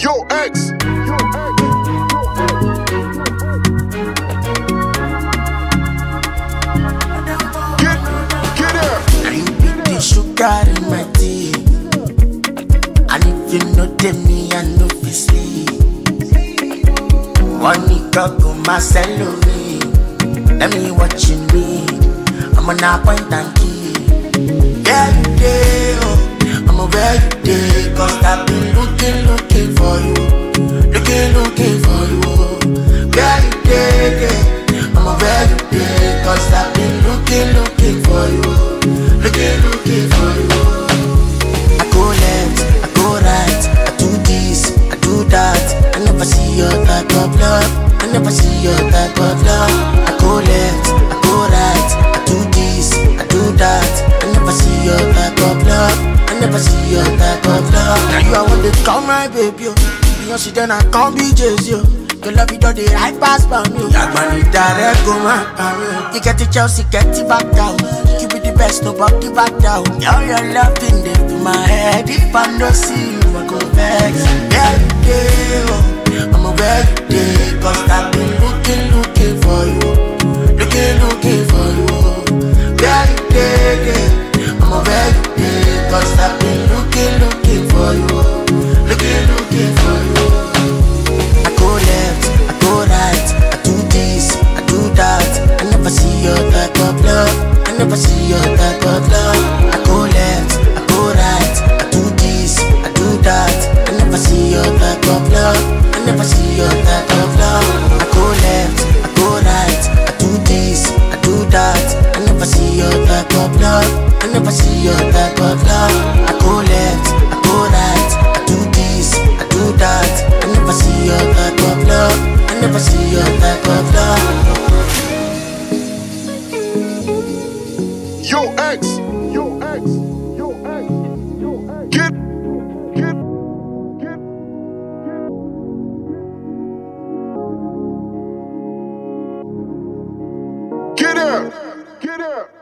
Yo, X. Get her. I put the sugar in my tea. And if you know me, I know fi sleep. One nigga go my salary. Let me watching me. I'm on a point and key. Yeah, you day, oh. I'm a where you day. Cause I've been looking for you. Looking for you. Where you day, I'm a where you day. Cause I've been looking for you. Looking for you. I go left, I go right, I do this, I do that. I never see your type of love. I never see your type of love. I go left, I go right, I do this, I do that. I never see your type of love. I never see your type of love. Now you I want to call my baby, yo. Beyonce then I can't be Jay-Z, yo. Your love it all the right pass by me. Yagmani direct go my career. You get the Chelsea, get it back down. You be the best, nobody back down. Now your love in there to my head. If I don't see you, I go vex. Yeah, you day, oh. I'm a where you day. Cause I've been looking for you. Looking for you. Yeah, you day, I'm a where you day. Cause I've been looking for you. Looking for you. I go left, I go right, I do this, I do that. I never see your type of love. I never see your type of love. I go left, I go right, I do this, I do that. I never see your type of love. I never see your type of love. I go left, I go right, I do this, I do that. I never see your type of love. I never see your type of love. I go left, I go right, I do this, I do that. I never see your type of love. I never see your type of love. Yo, X.